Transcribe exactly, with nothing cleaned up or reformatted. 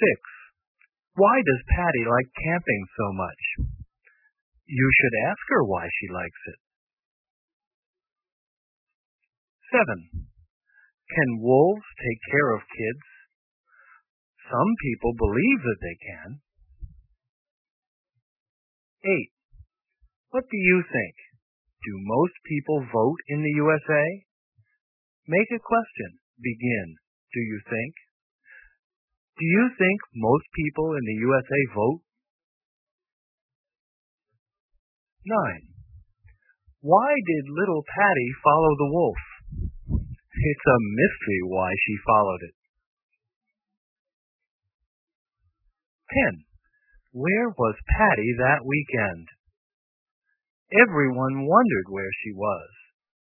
six. Why does Patty like camping so much? You should ask her why she likes it. seven. Can wolves take care of kids? Some people believe that they can. eight. What do you think? Do most people vote in the U S A? Make a question. Begin. Do you think? Do you think most people in the U S A vote? nine. Why did little Patty follow the wolf? It's a mystery why she followed it. ten. Where was Patty that weekend? Everyone wondered where she was.